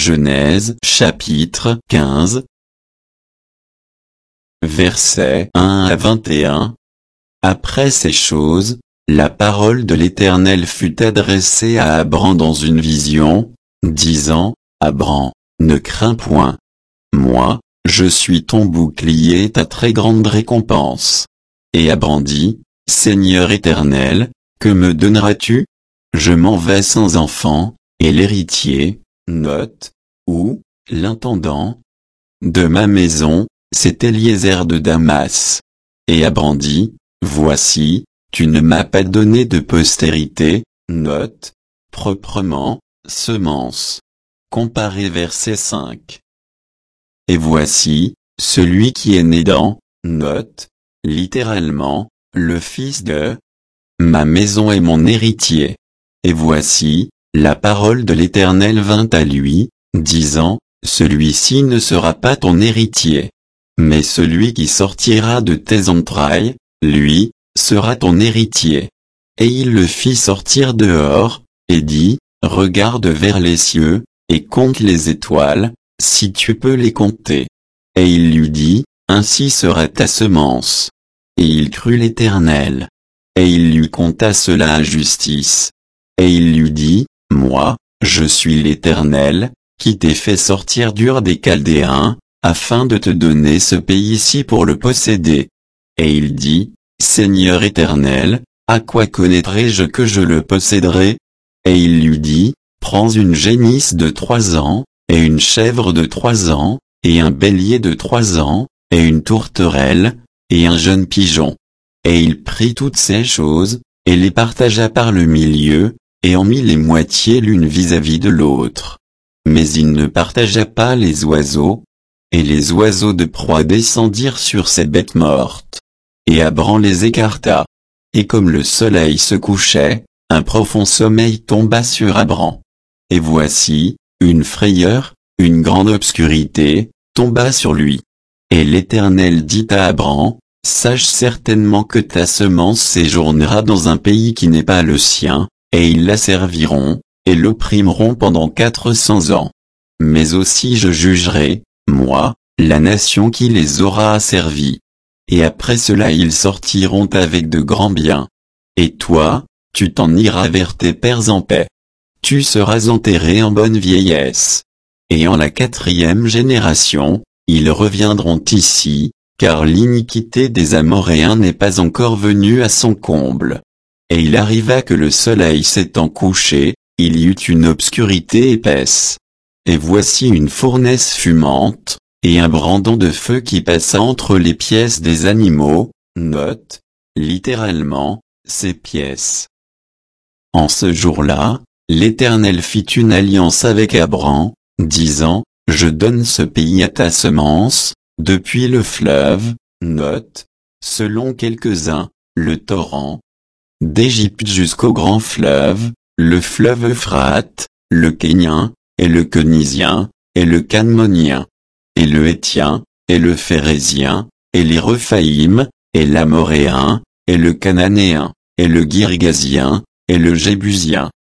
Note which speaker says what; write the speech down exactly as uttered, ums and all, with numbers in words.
Speaker 1: Genèse chapitre quinze, versets un à vingt et un. Après ces choses, la parole de l'Éternel fut adressée à Abram dans une vision, disant, Abram, ne crains point. Moi, je suis ton bouclier et ta très grande récompense. Et Abram dit, Seigneur Éternel, que me donneras-tu? Je m'en vais sans enfant, et l'héritier, note, ou, l'intendant de ma maison, c'est Eliezer de Damas. Et Abram dit, Voici, tu ne m'as pas donné de postérité, note, proprement, semence. Comparé verset cinq. Et voici, celui qui est né dans, note, littéralement, le fils de ma maison est mon héritier. Et voici, la parole de l'Éternel vint à lui, disant, celui-ci ne sera pas ton héritier. Mais celui qui sortira de tes entrailles, lui, sera ton héritier. Et il le fit sortir dehors, et dit, regarde vers les cieux, et compte les étoiles, si tu peux les compter. Et il lui dit, ainsi sera ta semence. Et il crut l'Éternel. Et il lui compta cela à justice. Et il lui dit, moi, je suis l'Éternel, qui t'ai fait sortir d'Ur des Chaldéens, afin de te donner ce pays-ci pour le posséder. Et il dit, Seigneur Éternel, à quoi connaîtrai-je que je le posséderai? Et il lui dit, prends une génisse de trois ans, et une chèvre de trois ans, et un bélier de trois ans, et une tourterelle, et un jeune pigeon. Et il prit toutes ces choses, et les partagea par le milieu, et en mit les moitiés l'une vis-à-vis de l'autre. Mais il ne partagea pas les oiseaux, et les oiseaux de proie descendirent sur ces bêtes mortes. Et Abram les écarta. Et comme le soleil se couchait, un profond sommeil tomba sur Abram. Et voici, une frayeur, une grande obscurité, tomba sur lui. Et l'Éternel dit à Abram, sache certainement que ta semence séjournera dans un pays qui n'est pas le sien, et ils la serviront, et l'opprimeront pendant quatre cents ans. Mais aussi je jugerai, moi, la nation qui les aura asservis. Et après cela ils sortiront avec de grands biens. Et toi, tu t'en iras vers tes pères en paix. Tu seras enterré en bonne vieillesse. Et en la quatrième génération, ils reviendront ici, car l'iniquité des Amoréens n'est pas encore venue à son comble. Et il arriva que le soleil s'étant couché, il y eut une obscurité épaisse. Et voici une fournaise fumante, et un brandon de feu qui passa entre les pièces des animaux, note, littéralement, ces pièces. En ce jour-là, l'Éternel fit une alliance avec Abram, disant, je donne ce pays à ta semence, depuis le fleuve, note, selon quelques-uns, le torrent d'Égypte jusqu'au grand fleuve, le fleuve Euphrate, le Kénien, et le Kénisien, et le Cadmonien, et le Héthien, et le Phérézien, et les Rephaïm, et l'Amoréen, et le Cananéen, et le Girgasien, et le Jébusien,